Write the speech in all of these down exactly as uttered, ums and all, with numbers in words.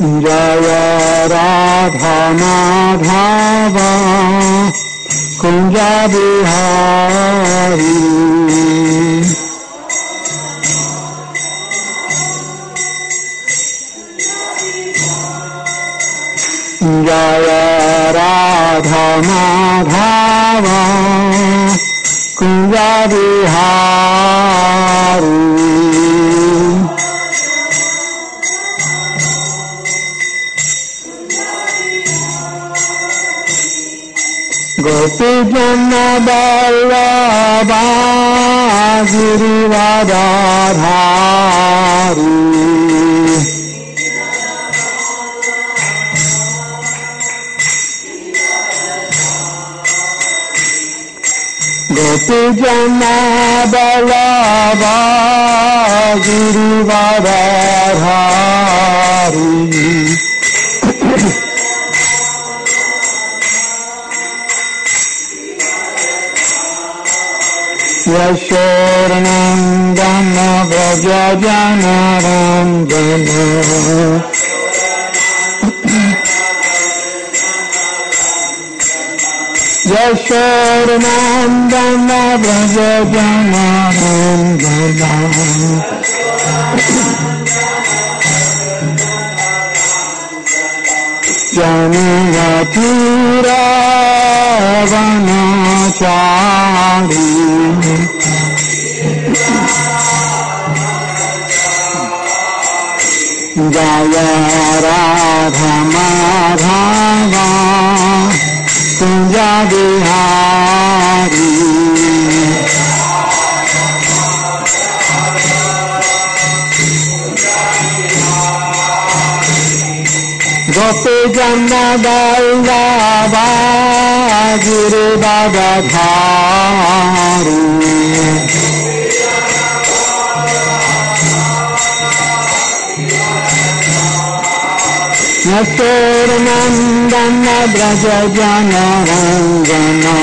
Jaya Radha Madhava Kunja Bihari Jaya Radha Madhava Kunja Bihari Gopi Jana Ballabha Girivadadhari Gopi Jana Ballabha Girivadadhari Yashodanandana Vraja Janarandana Yashodanandana Vraja Janarandana Janiyatura Vanachari Jaya Radha Madhava Kunja Bihari Gopi Jana Ballabha Girivadadhari Yashodanandana Vraja Janarandana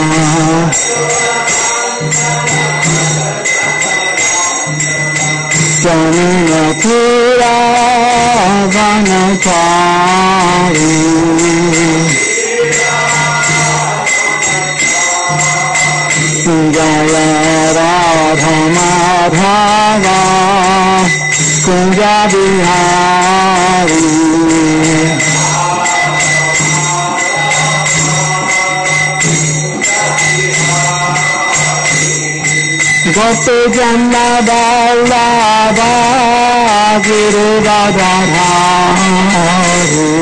Janiyatura Vanachari Jaya Radha Madhava Kunja Bihari Gopi Jana Ballabha Girivadadhari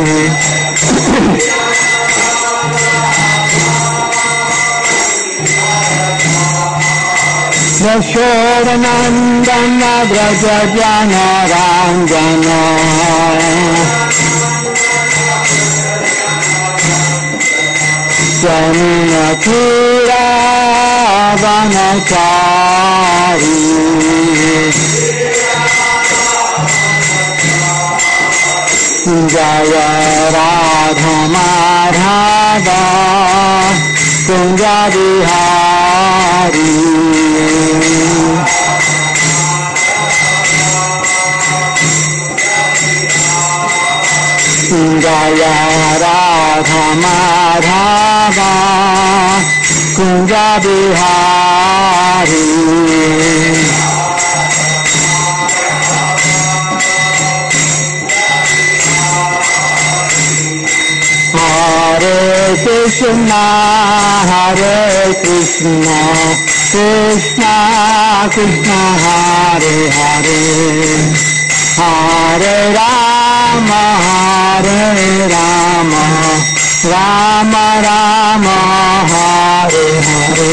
Yashodanandana Vraja Janarandana Janiyatura Vanachari Jaya Radha Madhava Kunja Bihari Jaya Radha Madhava Kunja Bihari Hare Krishna Hare Krishna Krishna Krishna Hare Hare Hare Rama Hare Rama Rama Rama Hare Hare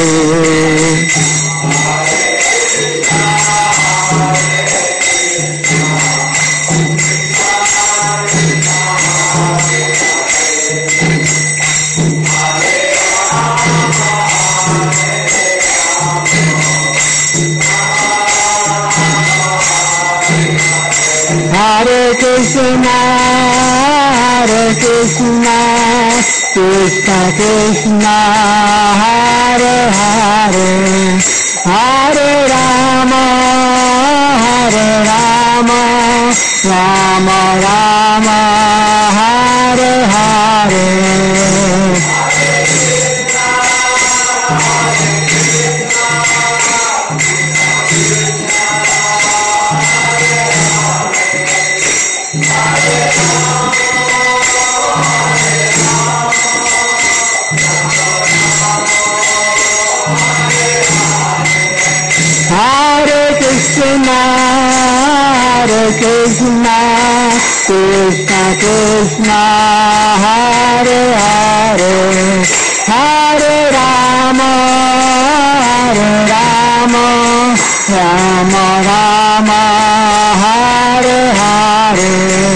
Hare Krishna Hare Krishna Krishna Krishna Hare Hare Hare Rama Hare Rama Rama Rama Hare Krishna, Hare Krishna, Krishna Krishna, Hare Hare, Hare Rama, Hare Rama, Rama Rama, Hare Hare.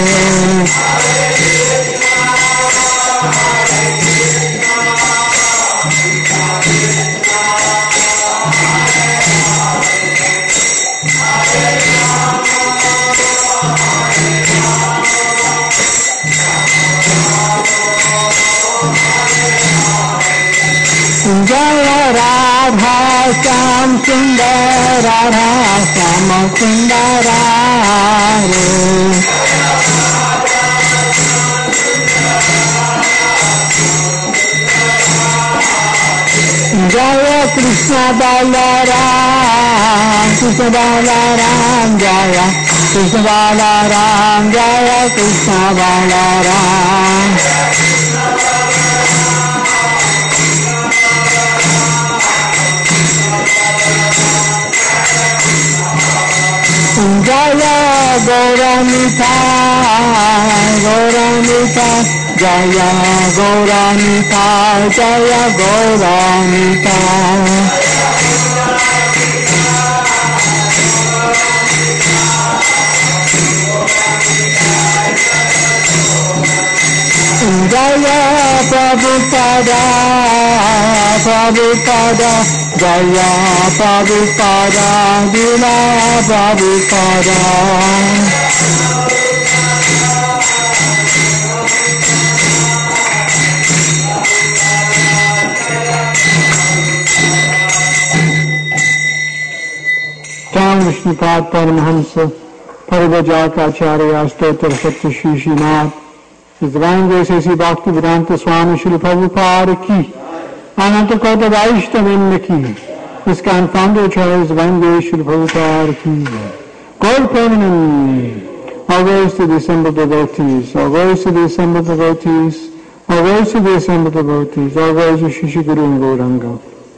Jaya Radha Shyam Sundar Radha Shyam Sundar Hare Jaya Krishna Balaram Krishna Balaram Jaya Krishna Balaram Jaya Krishna Balaram Jaya Gauramita, Gauramita, Jaya Gauramita, Jaya Gauramita. Jaya Prabhupada, Prabhupada, Jaya Prabhupada, Dila Prabhupada. Tam Vishnupad Paramahamsa, Parivajaka Stotra Satya Shri Srinath, His Divine Grace A C Bhaktivedanta Swami Srila Prabhupada ki, Ananta Kota Vaishnavinda ki, ISKCON Founder Charles Divine Grace Srila Prabhupada ki. God Premanand, all glories to the assembled devotees, all glories to the assembled devotees, all glories to the assembled devotees, all glories to Shri Shri Guru and Gauranga.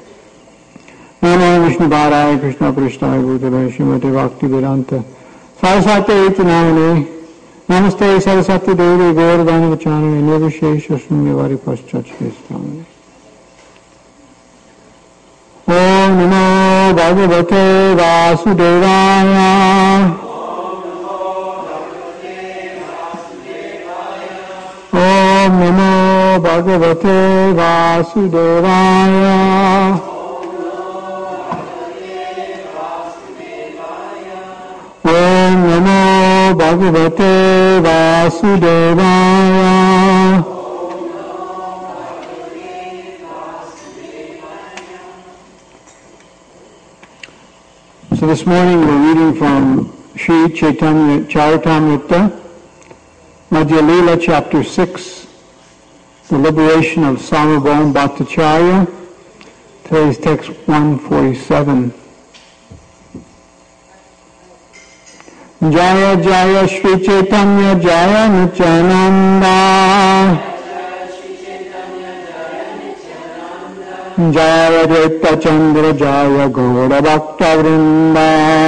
Namo Vishnu Bharaya Krishna Prishthaya Bhutale Srimate Bhaktivedanta Saraswati Namane Namaste Saraswati Devi Gauravani Vachanane Nirvishesha Shunyavari Paschachisthamane. Om Namo Bhagavate Vasudevaya. Om Namo Bhagavate Vasudevaya. Om Namo Bhagavate Vasudevaya. So this morning we're reading from Sri Chaitanya Charitamrita, Madhya Leela, chapter six, the liberation of Sarvabhauma Bhattacharya. Today's text one forty-seven. Jaya Jaya Shri Chaitanya Jaya Nityananda Jaya Advaita Chandra Jaya Gaura Bhakta Vrinda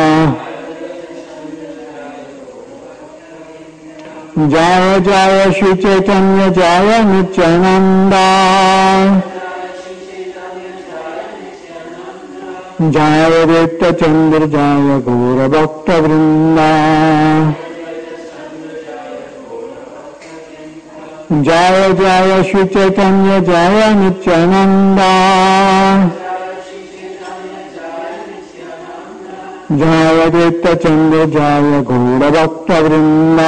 Jaya Jaya Shri Chaitanya Jaya Nityananda Jaya Advaita Chandra Jaya Gaura Bhakta Vrinda Jaya Jaya Shri Chaitanya Jaya Nityananda Jaya Advaita Chandra Jaya Gaura Bhakta Vrinda.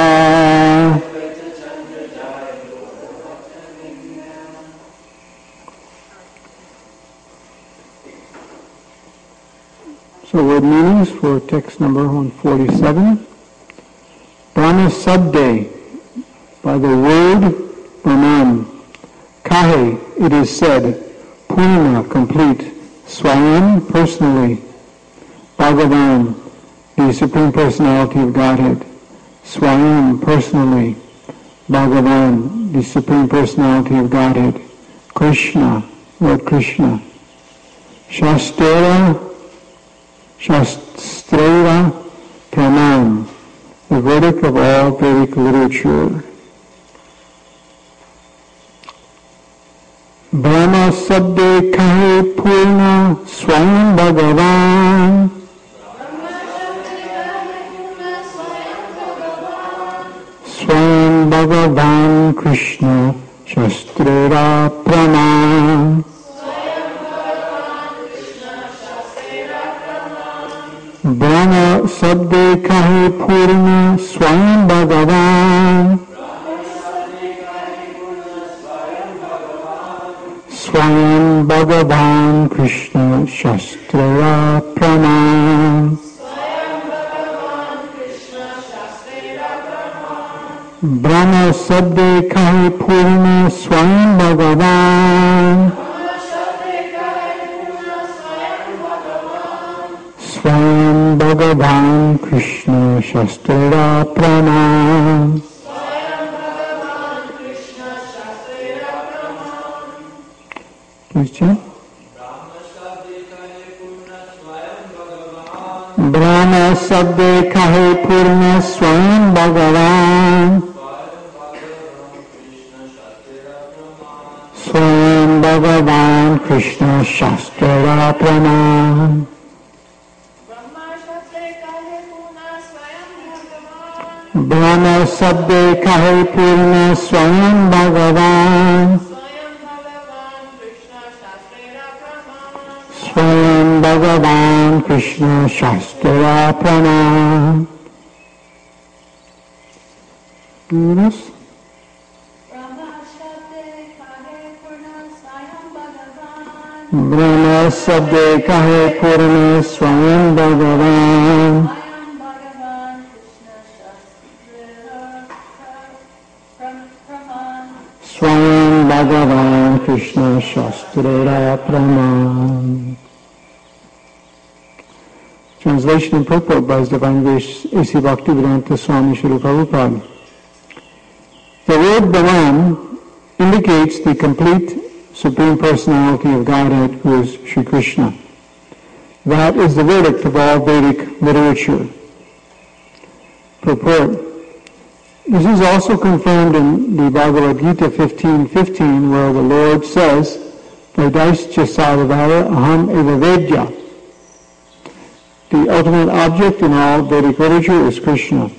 So word meanings for text number one forty-seven. Brahma Sabde, by the word Brahman, Kahe, it is said, Purna, complete, Swayam, personally, Bhagavan, the Supreme Personality of Godhead, Swayam, personally, Bhagavan, the Supreme Personality of Godhead, Krishna, Lord Krishna, Shastra, Shastrera, Pranam, the verdict of all Vedic literature. Brahma Sabde Kahe Purna Swayam Bhagavan Swayam Bhagavan Krishna Shastrera Pranam Brahma Sabde Kahe Purna Swayam Bhagavan Swayam Bhagavan Krishna Shastraya Pranam Brahma Sabde Kahe Purna Swayam Bhagavan Swayam Bhagavan Krishna Shastraya Pranam Please chant. Brahma Sabde Kahe Purna Swayam Bhagavan Swayam Bhagavan Krishna Shastraya Pranam Brahma Sabde Kahe Purna Swayam Bhagavan Swayam Bhagavan Krishna Shastraya Pranam. Yes? Brahma Sabde Kahe Purna Swayam Bhagavan Swayam Bhagavan Krishna Shastraya Pranam. Translation and purport by His Divine Grace A C Bhaktivedanta Swami Srila Prabhupada. The word Brahman indicates the complete Supreme Personality of Godhead, who is Sri Krishna. That is the verdict of all Vedic literature. Purport. This is also confirmed in the Bhagavad Gita fifteen fifteen, where the Lord says, Vaidascha Sarvara Aham Eva Vedya. The ultimate object in all Vedic literature is Krishna.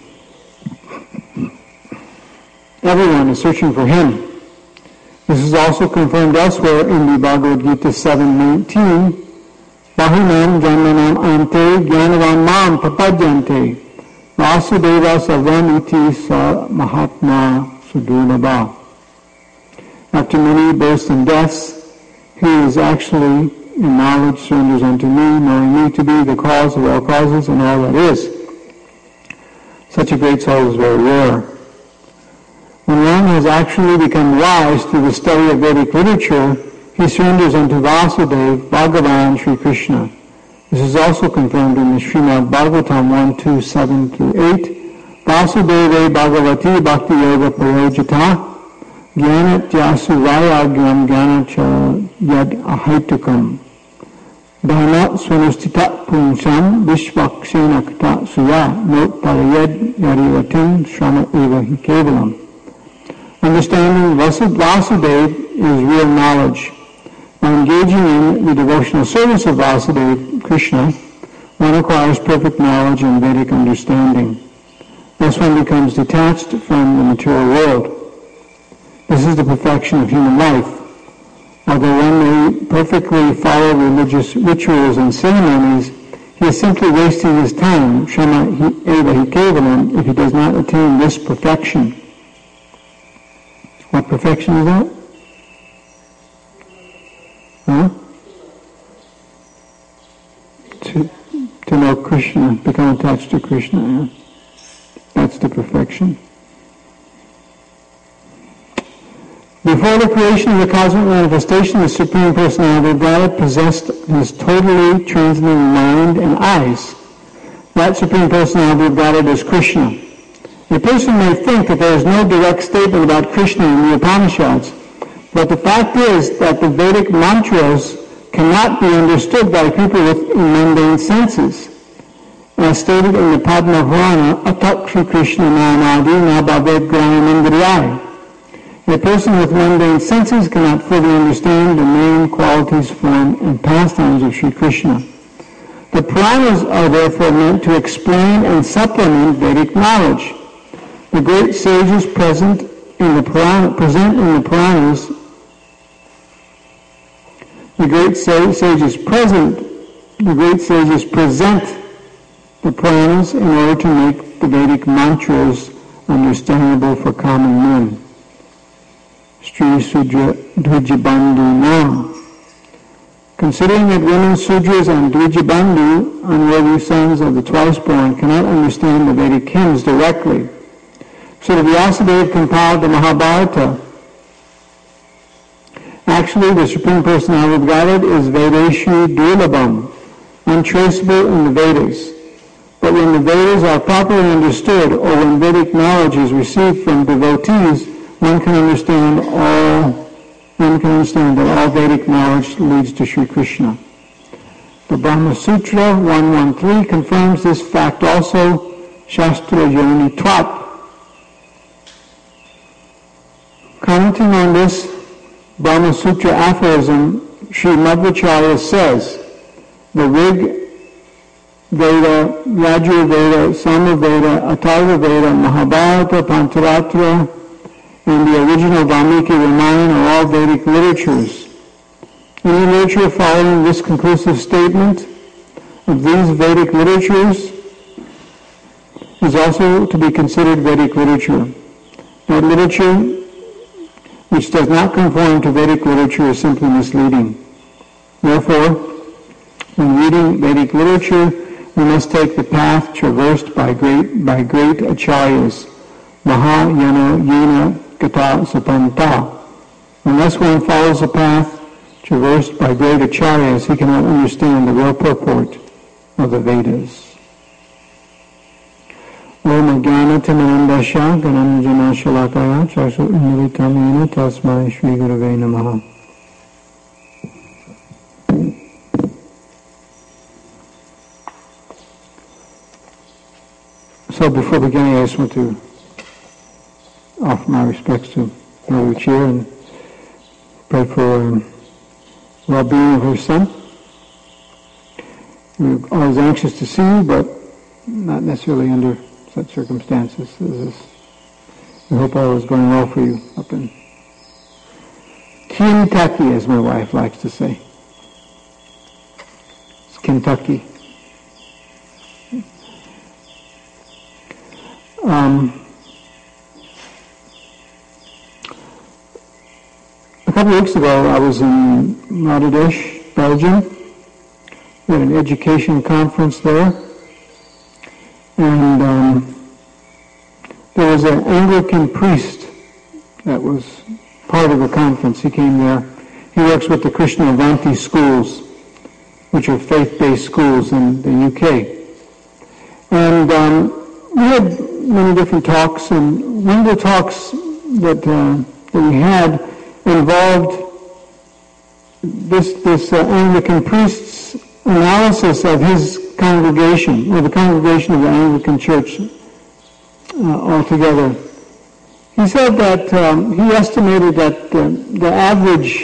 Everyone is searching for Him. This is also confirmed elsewhere in the Bhagavad Gita seven nineteen. Bahunam Janmanam Ante Gyanavan Mam Papadyante Vasudeva Sarvam Iti Sa Mahatma Sudurlabha. After many births and deaths, He is actually in knowledge surrenders unto me, knowing me to be the cause of all causes and all that is. Such a great soul is very rare. When one has actually become wise through the study of Vedic literature, he surrenders unto Vasudeva, Bhagavan, Sri Krishna. This is also confirmed in the Srimad Bhagavatam one two seven through eight. Vasudeva Bhagavati Bhakti Yoga Parojata Jnanat Jasu Vayagyam Jnanacha Yad Ahaitukam Dhanat Swanustita Punsam Vishvakshena Kata Suya Not Parayad Yarivatim Shrama Eva Hikevalam. Understanding Vasudeva is real knowledge. By engaging in the devotional service of Vasudeva Krishna, one acquires perfect knowledge and Vedic understanding. Thus one becomes detached from the material world. This is the perfection of human life. Although one may perfectly follow religious rituals and ceremonies, he is simply wasting his time, Shama Eva Hikevalam, if he does not attain this perfection. What perfection is that? Huh? To, to know Krishna, become attached to Krishna. Yeah? That's the perfection. The Before the creation of the cosmic manifestation, the Supreme Personality of Godhead possessed his totally transcendent mind and eyes. That Supreme Personality of Godhead is Krishna. A person may think that there is no direct statement about Krishna in the Upanishads, but the fact is that the Vedic mantras cannot be understood by people with mundane senses. As stated in the Padma Purana, Atak Shri Krishna Namadi Na Bhaved Graham Indriyai. A person with mundane senses cannot fully understand the name, qualities, form, and pastimes of Shri Krishna. The Puranas are therefore meant to explain and supplement Vedic knowledge. The great sages present in the Purana, present in the Puranas, the great sages present, the great sages present the Puranas in order to make the Vedic mantras understandable for common men. Sri Sudra Dvijabandhu Nam. Considering that women Sudras and Dvijabandhu, unworthy sons of the twice-born, cannot understand the Vedic hymns directly, so the Vyasadeva compiled the Mahabharata. Actually, the Supreme Personality of Godhead is Vedeshu Durlabham, untraceable in the Vedas. But when the Vedas are properly understood, or when Vedic knowledge is received from devotees, one can understand all, one can understand that all Vedic knowledge leads to Sri Krishna. The Brahma Sutra one thirteen confirms this fact also, Shastra Yoni Tvat. Commenting on this Brahma Sutra aphorism, Sri Madhvacharya says, the Rig Veda, Yajur Veda, Sama Veda, Atharva Veda, Mahabharata, Pantaratra, and the original Valmiki Ramayana are all Vedic literatures. Any literature following this conclusive statement of these Vedic literatures is also to be considered Vedic literature. That literature which does not conform to Vedic literature is simply misleading. Therefore, when reading Vedic literature, we must take the path traversed by great by great acharyas, Mahayana Yena Gata Sapanta. Unless one follows the path traversed by great acharyas, he cannot understand the real purport of the Vedas. Om Jnana Timanandasya Gananjana Shalakaya Chakshu Unmilitamena Tasmai Shri Gurave Namaha. So before beginning, I just want to offer my respects to Mother Chia and pray for um, well-being of her son. We're always anxious to see you, but not necessarily under such circumstances as this. We hope all is going well for you up in Kentucky, as my wife likes to say. It's Kentucky. Um, a couple of weeks ago, I was in Bangladesh, Belgium. We had an education conference there. And um, there was an Anglican priest that was part of the conference. He came there. He works with the Krishnavati schools, which are faith-based schools in the U K. And um, we had many different talks, and one of the talks that, uh, that we had involved this, this uh, Anglican priest's analysis of his congregation, or the congregation of the Anglican Church uh, altogether. He said that um, he estimated that uh, the average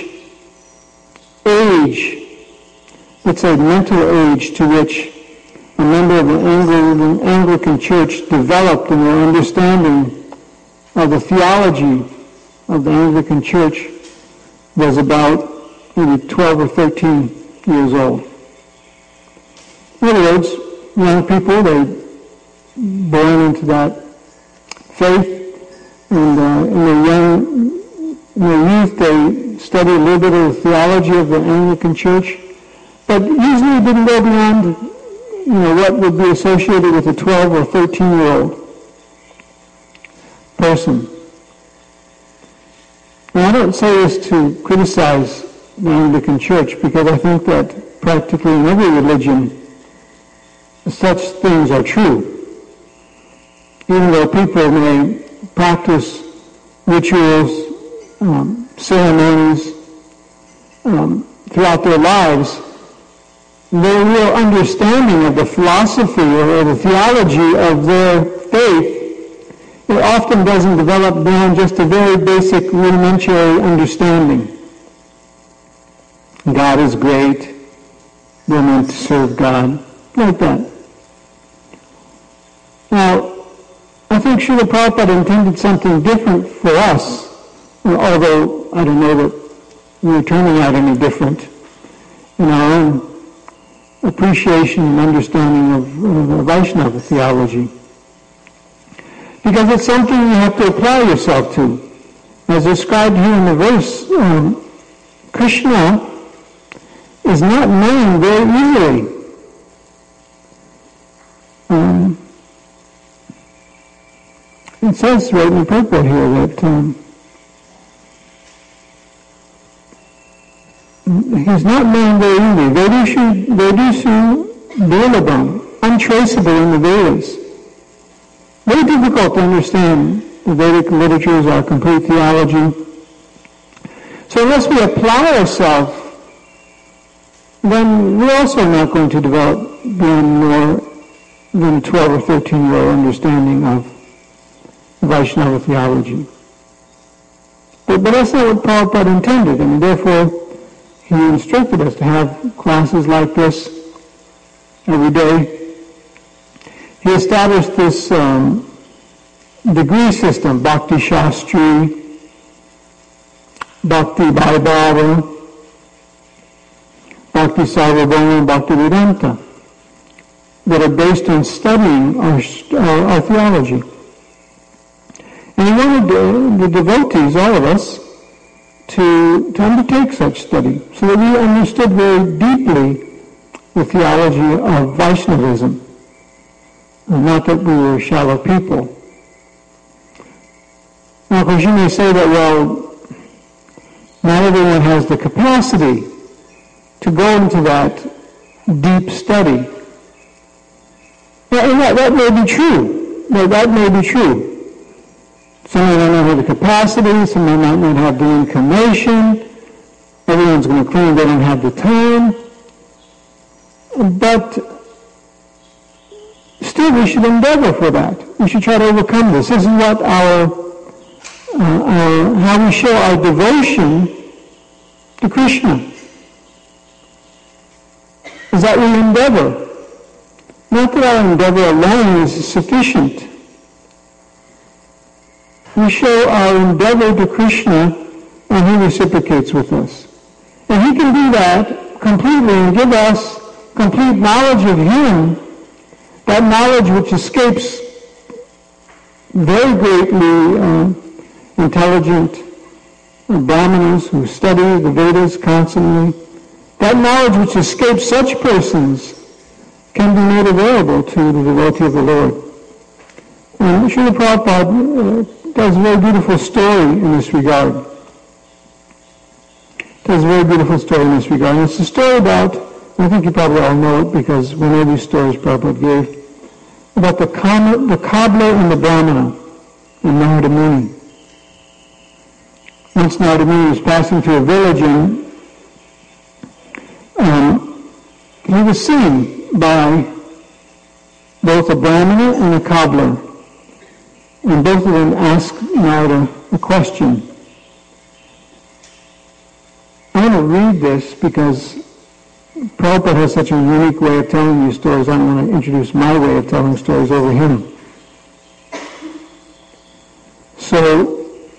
age, let's say mental age to which a member of the Anglican, Anglican Church developed in their understanding of the theology of the Anglican Church was about maybe twelve or thirteen years old. In other words, young people, they born into that faith, and uh, in their young, in their youth, they study a little bit of the theology of the Anglican Church, but usually it didn't go beyond, you know, what would be associated with a twelve or thirteen-year-old person. And I don't say this to criticize the Anglican Church, because I think that practically in every religion such things are true. Even though people may practice rituals, um, ceremonies um, throughout their lives, their real understanding of the philosophy or the theology of their faith, it often doesn't develop beyond just a very basic rudimentary understanding. God is great, we're meant to serve God, like that. Now, I think Srila Prabhupada intended something different for us, although I don't know that we're turning out any different in our own appreciation and understanding of, of Vaishnava theology. Because it's something you have to apply yourself to. As described here in the verse, um, Krishna is not known very easily. Um, it says right in the purport here that um, he's not known very easily. Vedishu, Vedishu Durlabham, untraceable in the Vedas. Very difficult to understand the Vedic literatures, our complete theology. So unless we apply ourselves, then we're also not going to develop beyond more than a twelve or thirteen year old understanding of Vaishnava theology. But, but that's not what Prabhupada intended, and therefore he instructed us to have classes like this every day. He established this um, degree system, Bhakti Shastri, Bhakti Vaibhava, Bhakti Sarvabhauma, Bhakti Vedanta, that are based on studying our, our, our theology. And he wanted the, the devotees, all of us, to, to undertake such study, so that we understood very deeply the theology of Vaishnavism. And not that we were shallow people. Now, of course, you may say that, well, not everyone has the capacity to go into that deep study. And that, that may be true. That, that may be true. Some may not have the capacity, some may not have the inclination. Everyone's going to claim they don't have the time. But still, we should endeavor for that. We should try to overcome this. This is what our, uh, our how we show our devotion to Krishna. Is that we endeavor. Not that our endeavor alone is sufficient. We show our endeavor to Krishna, and he reciprocates with us. And he can do that completely and give us complete knowledge of him, that knowledge which escapes very greatly uh, intelligent Brahmanas who study the Vedas constantly. That knowledge which escapes such persons can be made available to the devotee of the Lord. And Srila Prabhupada uh, does a very beautiful story in this regard. Does a very beautiful story in this regard. And it's a story about, I think you probably all know it because we know these stories Prabhupada gave, about the, com- the cobbler and the Brahmana in Narada Muni. Once Narada Muni was passing through a village, and um, he was seen by both a Brahmana and a cobbler. And both of them asked Narada a question. I want to read this because Prabhupada has such a unique way of telling these stories. I don't want to introduce my way of telling stories over him. So,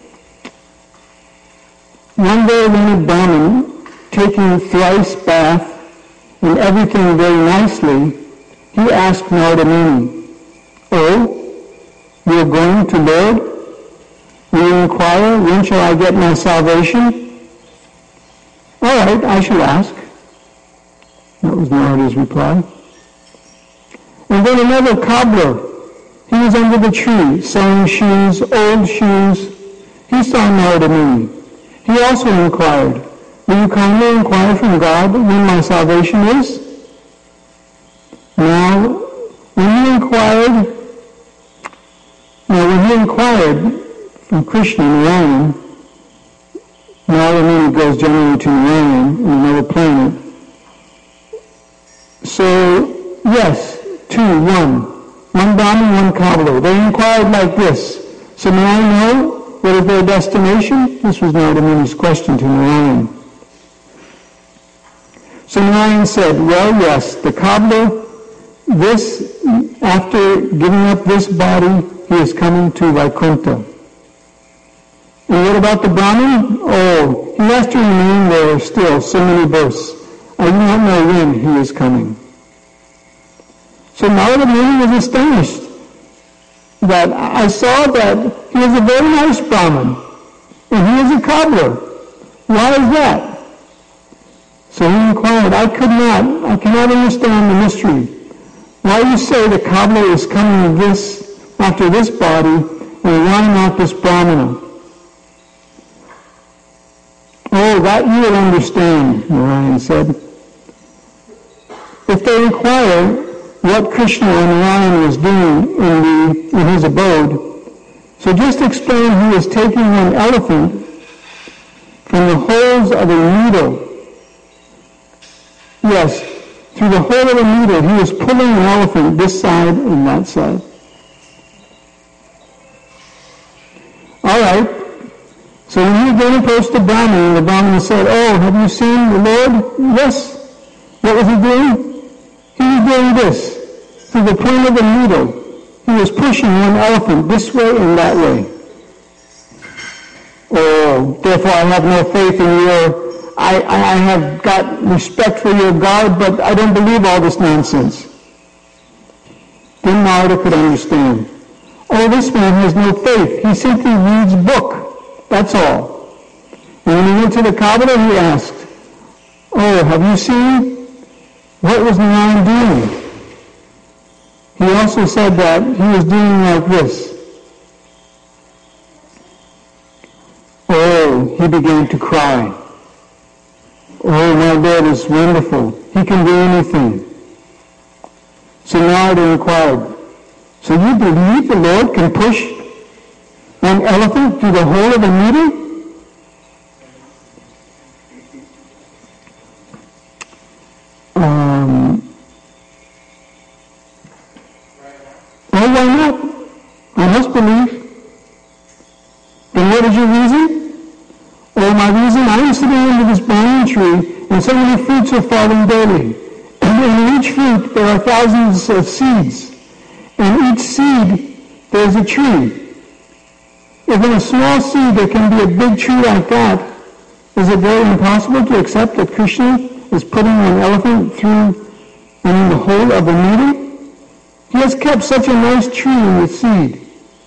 one very learned Brahmin, taking thrice bath and everything very nicely, he asked Narada Muni, "Oh, you are going to Lord? Will you inquire, when shall I get my salvation?" "All right, I shall ask." That was Narada's reply. And then another cobbler, he was under the tree, selling shoes, old shoes. He saw Narada Muni. He also inquired, will you kindly inquire from God when my salvation is? Now, when he inquired, now when he inquired from Krishna, Narayan, now when he goes generally to Narayan in another planet. So, yes, two, one. One Brahmin, one cobbler. They inquired like this. So may I know what is their destination? This was Narada Muni's question to Narayan. So Narayan said, well, yes, the cobbler, this, after giving up this body, he is coming to Vaikuntha. And what about the Brahmin? Oh, he has to remain there still so many births. I do not know when he is coming. So Narada Muni was astonished that I saw that he was a very nice Brahmin and he is a cobbler. Why is that? So he inquired, I could not, I cannot understand the mystery. Why you say the cobbler is coming this after this body and why not this Brahmana? Oh, that you will understand, Narayan said. If they inquire what Krishna and Narayan was doing in, the, in his abode, so just explain he was taking an elephant from the holes of a needle. Yes, through the hole of a needle, he was pulling an elephant this side and that side. All right. So when he then approached the Brahmin, the Brahmin said, oh, have you seen the Lord? Yes. What was he doing? He was doing this. Through the point of a needle, he was pushing one elephant this way and that way. Oh, therefore I have no faith in your, I, I have got respect for your God, but I don't believe all this nonsense. Then Narada could understand. Oh, this man has no faith. He simply reads book. That's all. And when he went to the cobbler, he asked, oh, have you seen? What was Narayan doing? He also said that he was doing like this. Oh, he began to cry. Oh, my Lord is wonderful. He can do anything. So Narada inquired, so you believe the Lord can push an elephant through the hole of a needle? Um, oh, why not? I must believe. Then what is your reason? Oh, my reason, I am sitting under this banyan tree, and so many fruits are falling daily. And in each fruit there are thousands of seeds. And each seed there is a tree. If in a small seed there can be a big tree like that, is it very impossible to accept that Krishna is putting an elephant through in the hole of a needle? He has kept such a nice tree in the seed.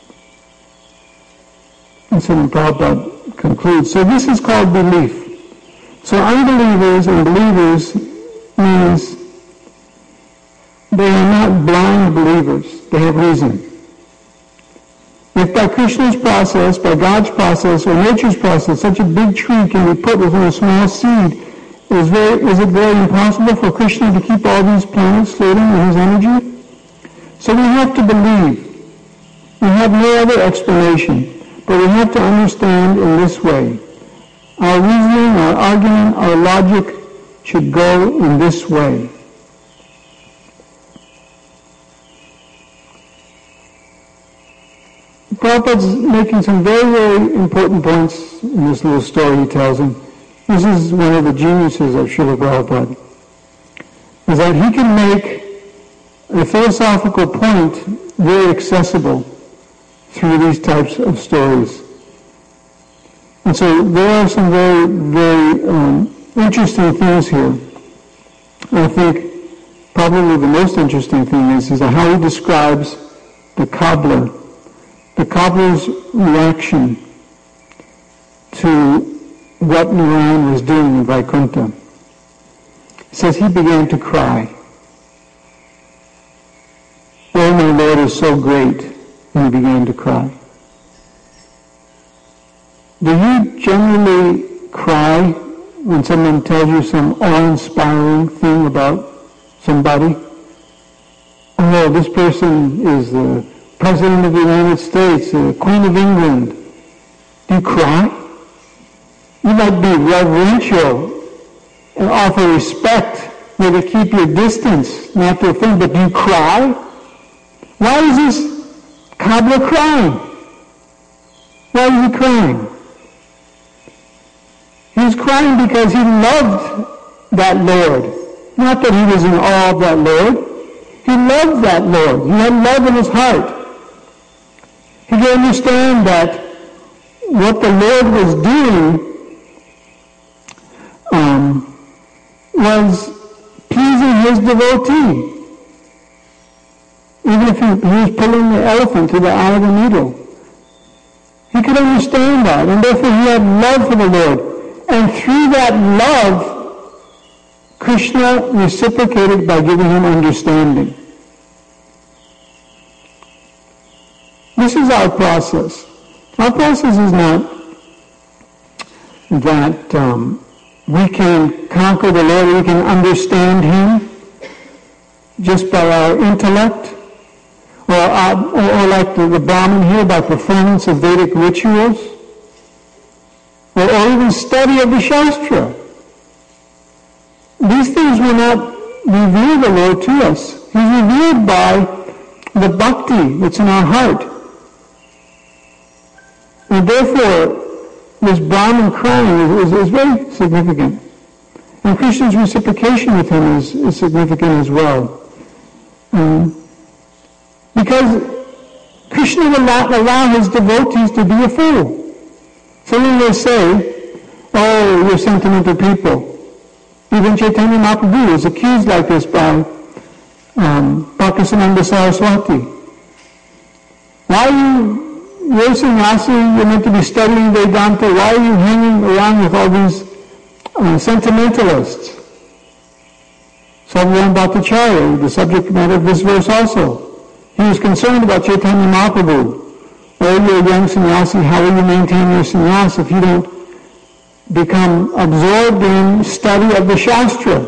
And so Prabhupada concludes, so this is called belief. So unbelievers and believers means they are not blind believers. They have reason. If by Krishna's process, by God's process, or nature's process, such a big tree can be put within a small seed, is, very, is it very impossible for Krishna to keep all these planets floating in his energy? So we have to believe. We have no other explanation, but we have to understand in this way. Our reasoning, our argument, our logic should go in this way. Prabhupada's making some very, very important points in this little story he tells him. This is one of the geniuses of Srila Prabhupada, is that he can make a philosophical point very accessible through these types of stories. And so there are some very, very um, interesting things here. I think probably the most interesting thing is, is how he describes the cobbler. The cobbler's reaction to what Narayan was doing in Vaikuntha. He says he began to cry. Oh, my Lord is so great. And he began to cry. Do you generally cry when someone tells you some awe-inspiring thing about somebody? Oh, this person is the President of the United States, the Queen of England. Do you cry? You might be reverential and offer respect, maybe keep your distance, not to offend, but do you cry? Why is this cobbler crying? Why is he crying? He was crying because he loved that Lord. Not that he was in awe of that Lord. He loved that Lord. He had love in his heart. He could understand that what the Lord was doing um, was pleasing his devotee. Even if he, he was pulling the elephant to the eye of the needle. He could understand that, and therefore he had love for the Lord. And through that love, Krishna reciprocated by giving him understanding. This is our process. Our process is not that um, we can conquer the Lord, we can understand him just by our intellect, or, uh, or, or like the, the Brahmin here, by performance of Vedic rituals, or, or even study of the Shastra. These things will not reveal the Lord to us. He's revealed by the bhakti that's in our heart. And therefore, this Brahmin crying is, is, is very significant. And Krishna's reciprocation with him is, is significant as well. Um, because Krishna will not allow his devotees to be a fool. So when they say, oh, you're sentimental people. Even Chaitanya Mahaprabhu was accused like this by um, Bhaktivedanta Saraswati. Why are you, you're sannyasi, you're meant to be studying Vedanta, why are you hanging around with all these uh, sentimentalists? Sarvam Bhattacharya, the subject matter of this verse also. He was concerned about Chaitanya Mahaprabhu. Oh, you're a young sannyasi, how will you maintain your sannyas if you don't become absorbed in study of the Shastra?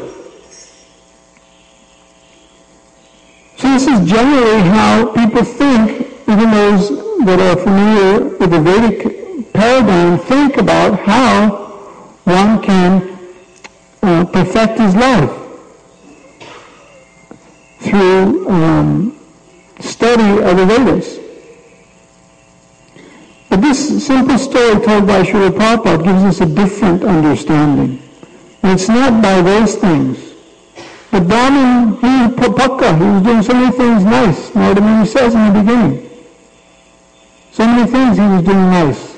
So this is generally how people think, even those that are familiar with the Vedic paradigm, think about how one can uh, perfect his life through um, study of the Vedas. But this simple story told by Srila Prabhupada gives us a different understanding. And it's not by those things. The Brahmin, he was papaka, he was doing so many things nice. You know what I mean? He says in the beginning. So many things he was doing nice.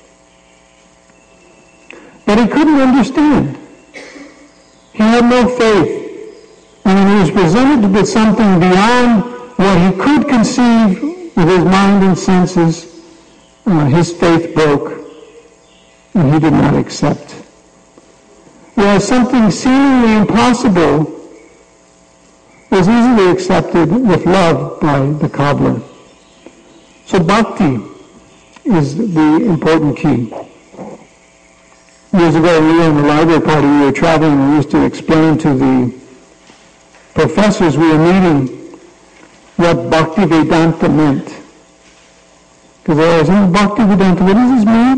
But he couldn't understand. He had no faith. And when he was presented with something beyond what he could conceive with his mind and senses, Uh, his faith broke, and he did not accept. Whereas something seemingly impossible was easily accepted with love by the cobbler. So bhakti is the important key. Years ago, we were in the library party, we were traveling, and we used to explain to the professors we were meeting what Bhakti Vedanta meant. Because they always said, Bhakti Vedanta, what does this mean?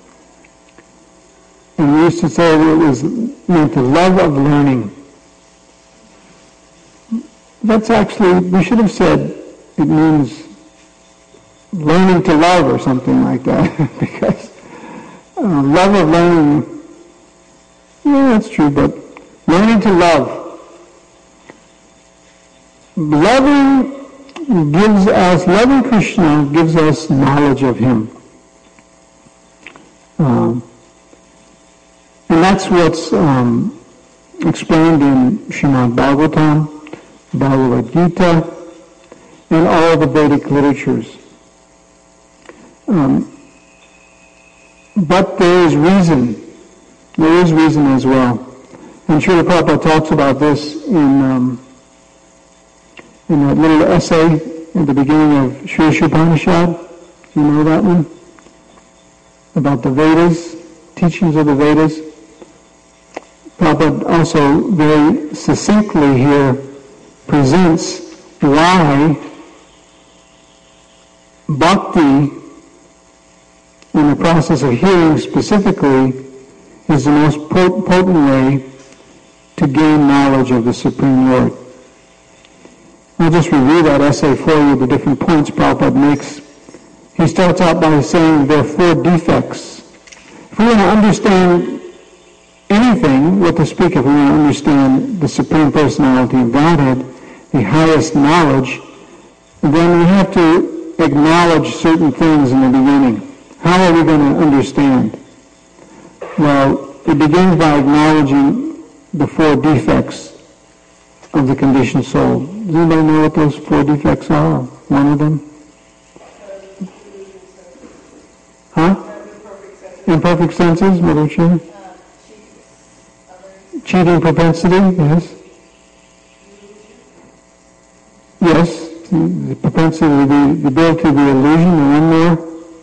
And we used to say that it was meant the love of learning. That's actually, we should have said it means learning to love or something like that. Because uh, love of learning, yeah, that's true, but learning to love. Loving gives us, loving Krishna gives us knowledge of him. Um, and that's what's um, explained in Srimad Bhagavatam, Bhagavad Gita, and all the Vedic literatures. Um, but there is reason. There is reason as well. And Srila Prabhupada talks about this in um, in that little essay at the beginning of Shri Upanishad. Do you know that one? about the Vedas, teachings of the Vedas. Prabhupada also very succinctly here presents why bhakti, in the process of hearing specifically, is the most potent way to gain knowledge of the Supreme Lord. I'll just review that essay for you, the different points Prabhupada makes. He starts out by saying there are four defects. If we want to understand anything, what to speak, if we want to understand the Supreme Personality of Godhead, the highest knowledge, then we have to acknowledge certain things in the beginning. How are we going to understand? Well, it begins by acknowledging the four defects of the conditioned soul. Does anybody know what those four defects are? One of them? Huh? Imperfect senses, Mother Chin? Cheating propensity, yes. Yes, the propensity, the, the ability to be illusion, and one more?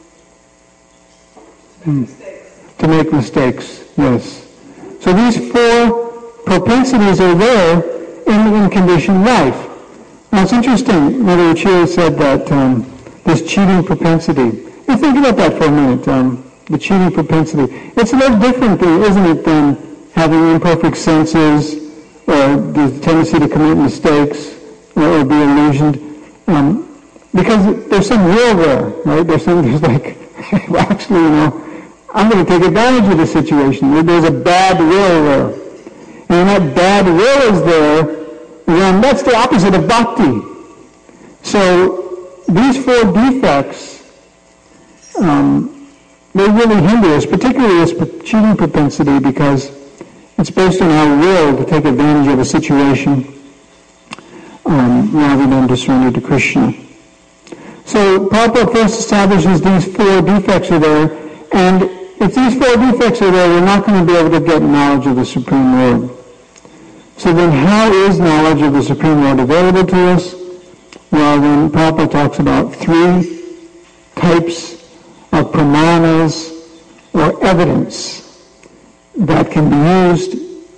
Hmm. To make mistakes, yes. So these four propensities are there in, in conditioned life. Now it's interesting, Mother Uchida said that um, this cheating propensity, now think about that for a minute, um, the cheating propensity. It's a little different, isn't it, than having imperfect senses, or the tendency to commit mistakes, or, or be illusioned. Um, because there's some will there, right? There's some, there's like, actually, you know, I'm going to take advantage of the situation. There's a bad will there. And when that bad will is there, then that's the opposite of bhakti. So these four defects, um, they really hinder us, particularly this cheating propensity, because it's based on our will to take advantage of a situation um, rather than to surrender to Krishna. So Prabhupada first establishes these four defects are there, and if these four defects are there, we're not going to be able to get knowledge of the Supreme Lord. So then how is knowledge of the Supreme Lord available to us? Well, then Prabhupada talks about three types of pramanas or evidence that can be used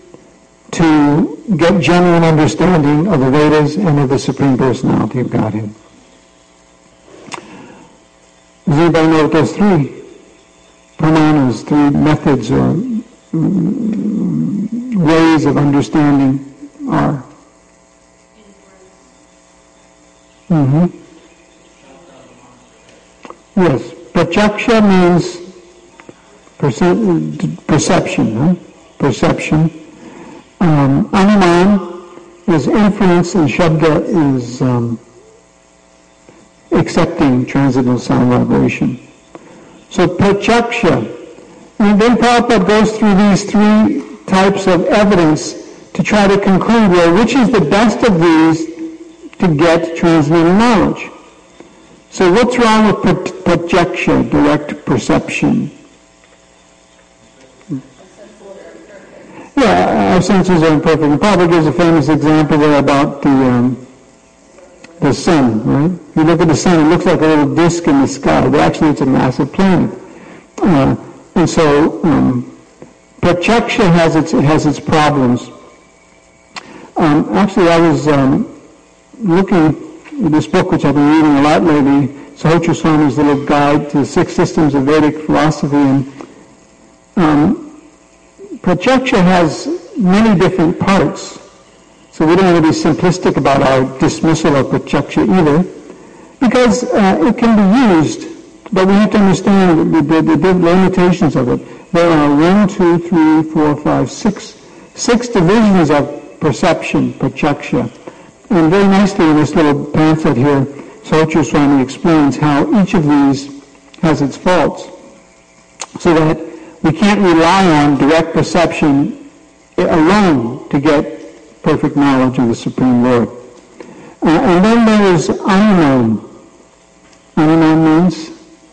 to get genuine understanding of the Vedas and of the Supreme Personality of Godhead. Does anybody know what those three pramanas, three methods or mm, ways of understanding are? Mm-hmm. Yes. Pratyaksha means perce- perception. Huh? Perception. Um, Anuman is inference, and Shabda is um, accepting transcendental sound vibration. So pratyaksha. And then Prabhupada goes through these three types of evidence to try to conclude, well, which is the best of these to get transcendental knowledge. So what's wrong with pratyaksha, direct perception? Yeah, our senses are imperfect. And Prabhupada gives a famous example there about the um, the sun, right? If you look at the sun, it looks like a little disk in the sky, but actually it's a massive planet. Uh, and so um, pratyaksha has its it has its problems. Um, actually, I was um, looking at this book, which I've been reading a lot lately, Sahotra Swami's little guide to the six systems of Vedic philosophy, and um, pratyaksha has many different parts. So we don't want to be simplistic about our dismissal of pratyaksha either, because uh, it can be used, but we have to understand the, the, the, the limitations of it. There are one, two, three, four, five, six, six divisions of perception, pratyaksha. And very nicely in this little pamphlet here, Sahotra Swami explains how each of these has its faults, so that we can't rely on direct perception alone to get perfect knowledge of the Supreme Lord. Uh, and then there is unknown. Unknown means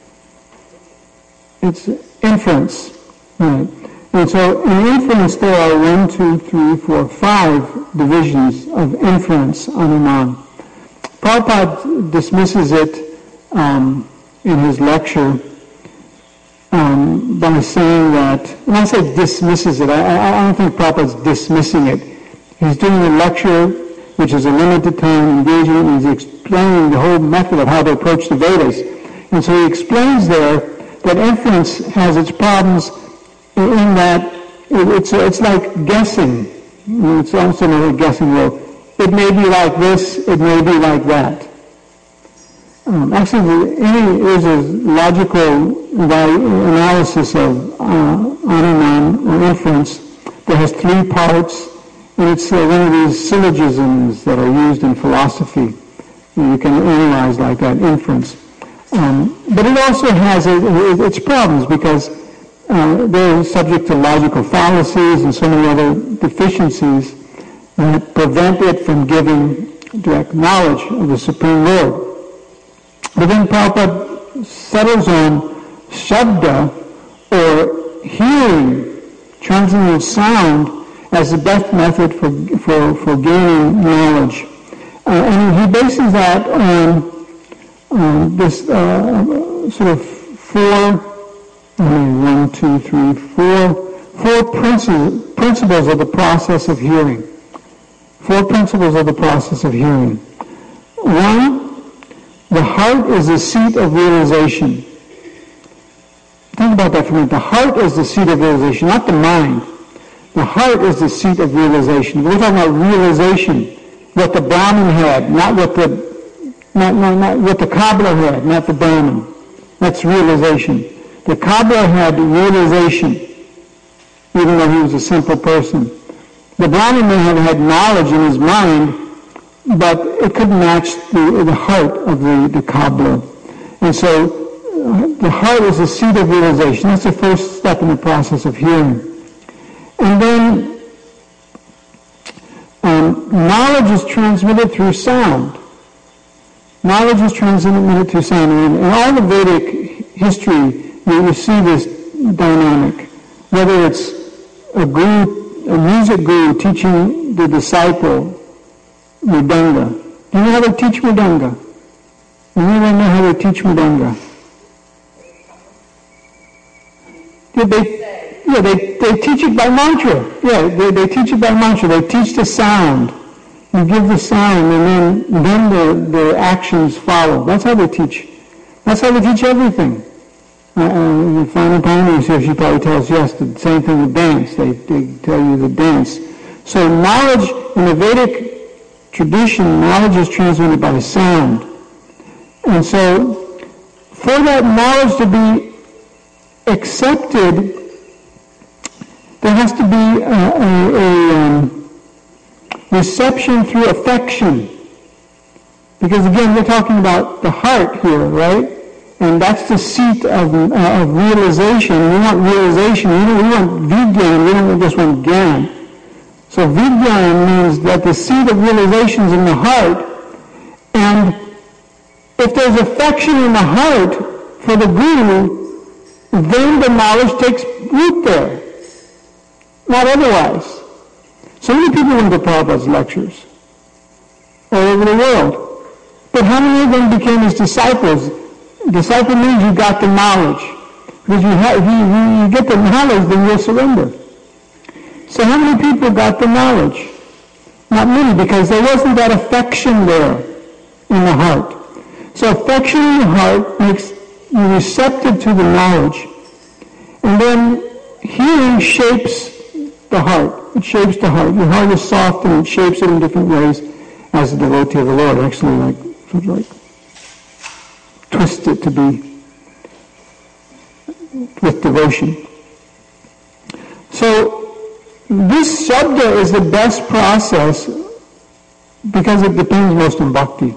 it's inference. Right. And so in inference there are one, two, three, four, five divisions of inference, anuman. Prabhupada dismisses it um, in his lecture. Um, um, by saying that, and I say dismisses it, I, I don't think Prabhupada's dismissing it. He's doing a lecture, which is a limited time engagement, and he's explaining the whole method of how to approach the Vedas. And so he explains there that inference has its problems in that it's, it's like guessing. It's also another guessing role. It may be like this, it may be like that. Um, actually, any, there's a logical analysis of uh, Anuman or inference that has three parts, and it's uh, one of these syllogisms that are used in philosophy. You can analyze like that, inference. Um, but it also has a, its problems because uh, they're subject to logical fallacies and so many other deficiencies that prevent it from giving direct knowledge of the Supreme Lord. But then Prabhupada settles on shabda, or hearing, transcendental sound, as the best method for for, for gaining knowledge. Uh, and he bases that on um, this uh, sort of four, I mean, one, two, three, four, four principles, principles of the process of hearing. Four principles of the process of hearing. One, the heart is the seat of realization. Think about that for a minute. The heart is the seat of realization, not the mind. The heart is the seat of realization. We're talking about realization, what the Brahmin had, not what the not, not, not what the cobbler had, not the Brahmin. That's realization. The cobbler had realization, even though he was a simple person. The Brahmin may have had knowledge in his mind, but it couldn't match the, the heart of the, the cobbler. And so uh, the heart is the seat of realization. That's the first step in the process of hearing. And then um, knowledge is transmitted through sound. Knowledge is transmitted through sound. And in all the Vedic history, you, you see this dynamic. Whether it's a guru, a music guru teaching the disciple Mridanga. Do you know how they teach Mridanga? Anyone know how they teach Mridanga? Yeah, they, yeah, they, they teach it by mantra. Yeah, they, they teach it by mantra. They teach the sound. You give the sound, and then then the, the actions follow. That's how they teach. That's how they teach everything. Uh, uh, the final pioneers here, she probably tells yes, the same thing with dance. They, they tell you the dance. So knowledge in the Vedic tradition, knowledge is transmitted by sound. And so, for that knowledge to be accepted, there has to be a, a, a um, reception through affection. Because again, we're talking about the heart here, right? And that's the seat of, uh, of realization. We want realization. We, don't, we want vigyan. We don't just want gyan. So vigyan means that the seat of realization is in the heart, and if there's affection in the heart for the guru, then the knowledge takes root there, not otherwise. So many people went to Prabhupada's lectures all over the world, but how many of them became his disciples? Disciple means you got the knowledge, because you, have, you, you, you get the knowledge, then you'll surrender. So how many people got the knowledge? Not many, because there wasn't that affection there in the heart. So affection in the heart makes you receptive to the knowledge. And then hearing shapes the heart. It shapes the heart. Your heart is soft and it shapes it in different ways as a devotee of the Lord. Actually, like, sort of like twist it to be with devotion. So this shabda is the best process because it depends most on bhakti.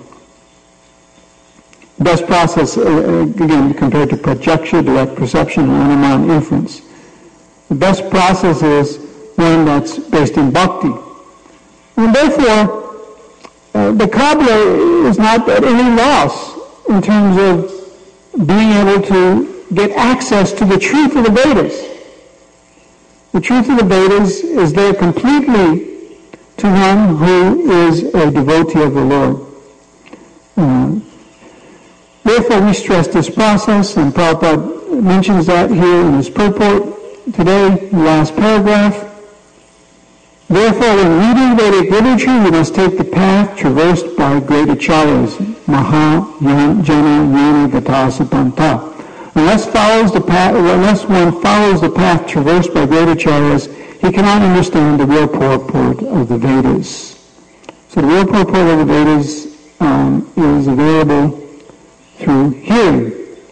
Best process, uh, again, compared to pratyakṣa, direct perception, and anuman, inference. The best process is one that's based in bhakti. And therefore, uh, the cobbler is not at any loss in terms of being able to get access to the truth of the Vedas. The truth of the Vedas is there completely to one who is a devotee of the Lord. Um, Therefore, we stress this process, and Prabhupada mentions that here in his purport today, the last paragraph. Therefore, when reading Vedic literature, you must take the path traversed by great acharyas, Maha Jana Yani Gatasapanta. Unless follows the path, unless one follows the path traversed by great acharyas, he cannot understand the real purport of the Vedas. So the real purport of the Vedas um, is available through hearing,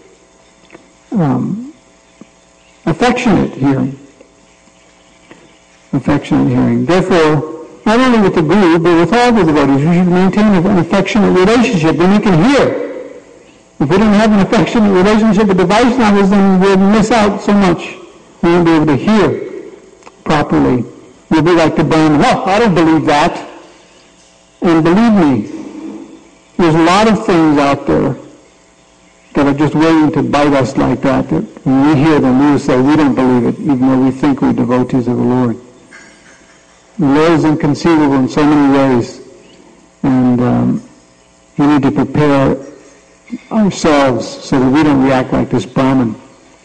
um, affectionate hearing. Affectionate hearing. Therefore, not only with the Guru, but with all the devotees, we should maintain an affectionate relationship, then we can hear. If we don't have an affectionate relationship with the Vaishnavas, then we'll miss out so much. We won't be able to hear properly. We'll be like the Brahmin, oh, I don't believe that. And believe me, there's a lot of things out there that are just waiting to bite us like that, that when we hear them, we will say, we don't believe it, even though we think we're devotees of the Lord. The Lord is inconceivable in so many ways, and um, we need to prepare ourselves so that we don't react like this Brahmin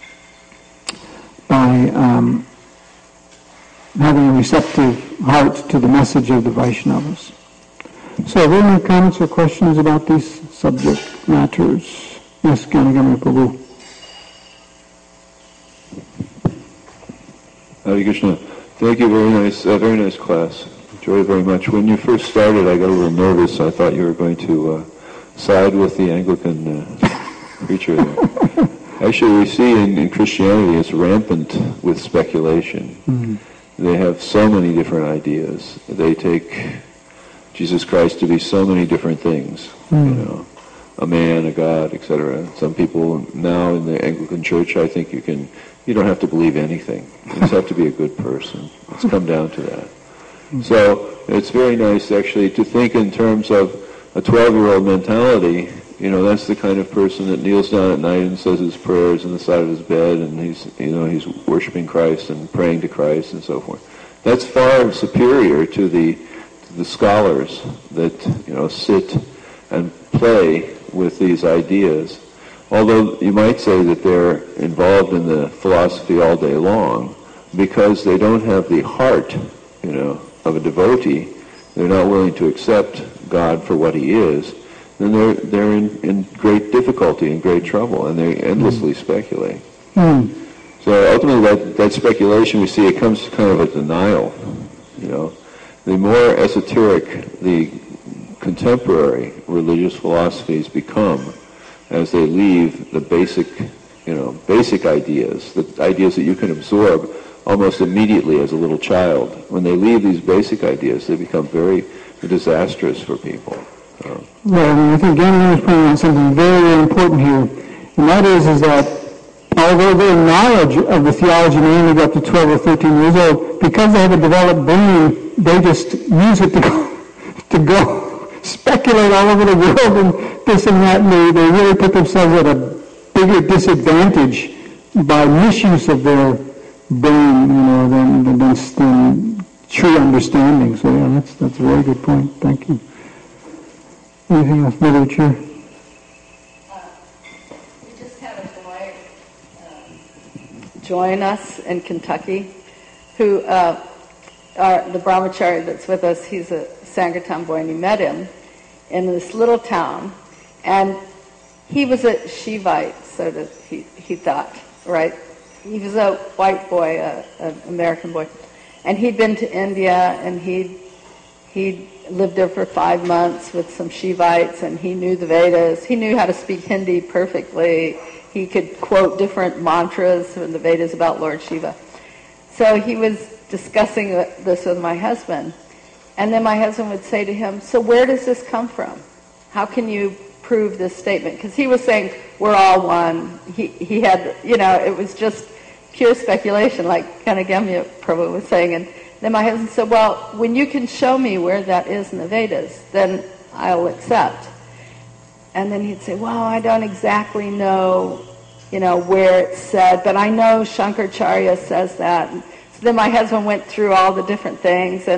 by um, having a receptive heart to the message of the Vaishnavas. So, are there any comments or questions about these subject matters? Yes, Ganagami Prabhu. Hare Krishna. Thank you. Very nice. Uh, very nice class. Enjoyed it very much. When you first started, I got a little nervous. I thought you were going to uh, side with the Anglican uh, preacher there. Actually, we see in, in Christianity it's rampant with speculation. Mm-hmm. They have so many different ideas. They take Jesus Christ to be so many different things. Mm-hmm. You know, a man, a God, et cetera. Some people now in the Anglican Church, I think you can. You don't have to believe anything. You just have to be a good person. It's come down to that. So it's very nice, actually, to think in terms of a twelve-year-old mentality. You know, that's the kind of person that kneels down at night and says his prayers on the side of his bed, and he's, you know, he's worshiping Christ and praying to Christ and so forth. That's far superior to the to the scholars that, you know, sit and play with these ideas. Although you might say that they're involved in the philosophy all day long, because they don't have the heart, you know, of a devotee, they're not willing to accept God for what he is, then they're they're in, in great difficulty and great trouble, and they endlessly mm. speculate. Mm. So ultimately that, that speculation, we see, it comes to kind of a denial, you know. The more esoteric the contemporary religious philosophies become, as they leave the basic, you know, basic ideas, the ideas that you can absorb almost immediately as a little child. When they leave these basic ideas, they become very disastrous for people. So. Well, I mean, I think Gandhi was pointing out something very, very important here, and that is, is that although their knowledge of the theology may only go up to twelve or thirteen years old, because they have a developed brain, they just use it to go, to go speculate all over the world and this and that, and they, they really put themselves at a bigger disadvantage by misuse of their brain, you know, than, than, than true understanding. So yeah, that's that's a very good point. Thank you. Anything else, Mother Chair? Uh, we just had a boy um, join us in Kentucky, who uh, are the brahmachari that's with us. He's a Sankirtan boy, and he met him in this little town, and he was a Shivite, so to, he, he thought, right? He was a white boy, an American boy, and he'd been to India, and he'd, he'd lived there for five months with some Shivites, and he knew the Vedas. He knew how to speak Hindi perfectly. He could quote different mantras from the Vedas about Lord Shiva. So he was discussing this with my husband. And then my husband would say to him, so where does this come from? How can you prove this statement? Because he was saying, we're all one. He he had, you know, it was just pure speculation, like Kanagamya Prabhu was saying. And then my husband said, well, when you can show me where that is in the Vedas, then I'll accept. And then he'd say, well, I don't exactly know, you know, where it's said, but I know Shankaracharya says that. And so then my husband went through all the different things, and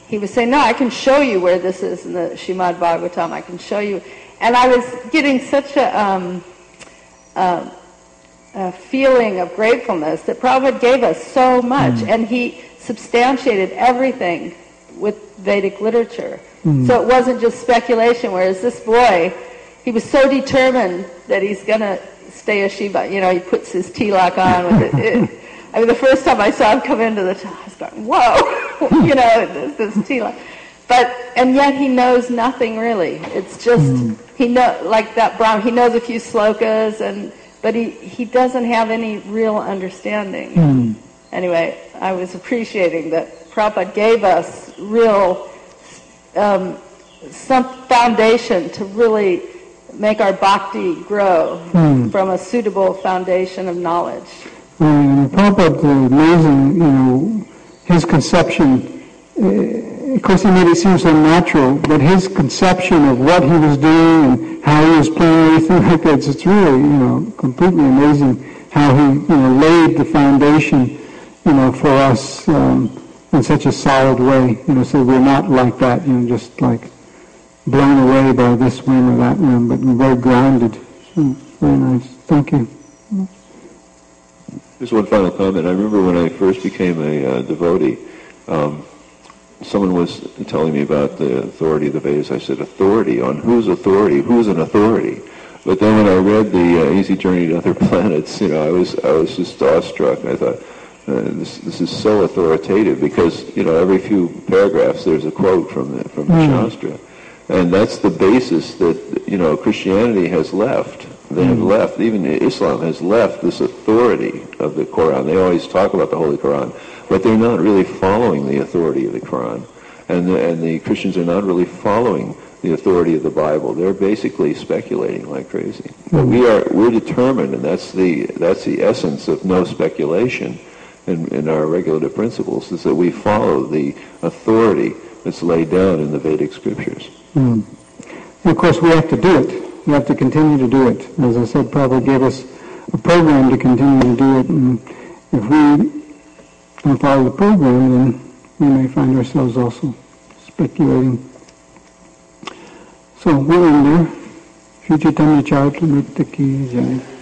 he was saying, no, I can show you where this is in the Srimad Bhagavatam. I can show you. And I was getting such a, um, uh, a feeling of gratefulness that Prabhupada gave us so much. Mm. And he substantiated everything with Vedic literature. Mm. So it wasn't just speculation, whereas this boy, he was so determined that he's going to stay a Shiva. You know, he puts his tilak on with it. it I mean, the first time I saw him come into the temple, I was going, whoa, you know, this, this tilak. But, and yet he knows nothing really. It's just, mm. he know, like that Brahmin, he knows a few slokas, and but he, he doesn't have any real understanding. Mm. Anyway, I was appreciating that Prabhupada gave us real, um, some foundation to really make our bhakti grow mm. from a suitable foundation of knowledge. And Prabhupada's amazing, you know, his conception, uh, of course he made it seem so natural, but his conception of what he was doing and how he was playing everything like that, it's really, you know, completely amazing how he, you know, laid the foundation, you know, for us um, in such a solid way, you know, so we're not like that, you know, just like blown away by this whim or that whim, but very grounded. So, very nice. Thank you. Just one final comment. I remember when I first became a uh, devotee, um, someone was telling me about the authority of the Vedas. I said, authority? On whose authority? Who's an authority? But then when I read the uh, Easy Journey to Other Planets, you know, I was I was just awestruck. I thought, uh, this this is so authoritative because, you know, every few paragraphs there's a quote from the, from the mm. Shastra. And that's the basis that, you know, Christianity has left. They have left, even Islam has left this authority of the Quran. They always talk about the Holy Quran, but they're not really following the authority of the Quran. And the, and the Christians are not really following the authority of the Bible. They're basically speculating like crazy. But we are, we're determined, and that's the, that's the essence of no speculation in, in our regulative principles, is that we follow the authority that's laid down in the Vedic scriptures. Mm. And of course we have to do it. We have to continue to do it. As I said, Prabhupada gave us a program to continue to do it, and if we don't follow the program, then we may find ourselves also speculating. So we'll end there. Shri Chaitanya Charitamrita ki jai.